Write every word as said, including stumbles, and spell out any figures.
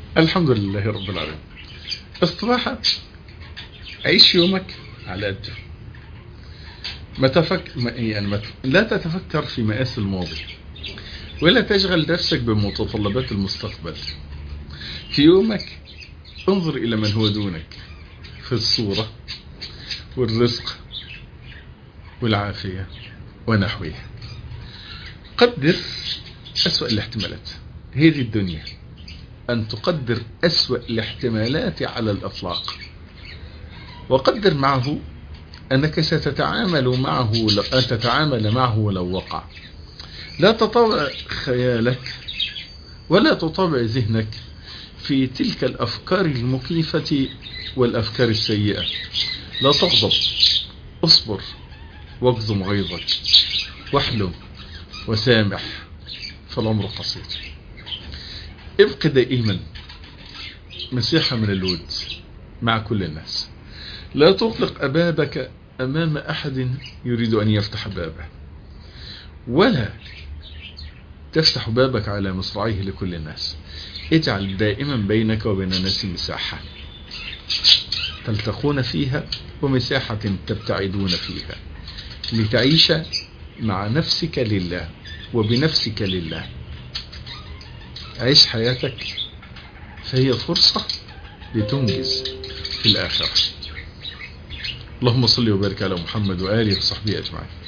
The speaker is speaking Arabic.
الحمد لله رب العالمين. الصراحة عيش يومك على قده. ما تفك... ما يعني ما... لا تتفكر في مآسي الماضي، ولا تشغل نفسك بمتطلبات المستقبل. في يومك انظر إلى من هو دونك في الصورة والرزق والعافية ونحوها. قدر أسوأ الاحتمالات. هذه الدنيا أن تقدر أسوأ الاحتمالات على الأطلاق، وقدر معه أنك ستتعامل معه لو تتعامل معه لو وقع. لا تطابع خيالك ولا تطابع ذهنك في تلك الأفكار المخيفة والأفكار السيئة. لا تغضب، اصبر واكظم غيظك واحلم وسامح، فالأمر قصير. ابق دائما مسيحة من الود مع كل الناس. لا تغلق أبابك أمام أحد يريد أن يفتح بابه، ولا تفتح بابك على مصراعيه لكل الناس. اجعل دائما بينك وبين الناس مساحة تلتقون فيها ومساحة تبتعدون فيها، لتعيش مع نفسك لله وبنفسك لله. عيش حياتك، فهي فرصة لتنجز في الآخرة. اللهم صل وبارك على محمد وآله وصحبه أجمعين.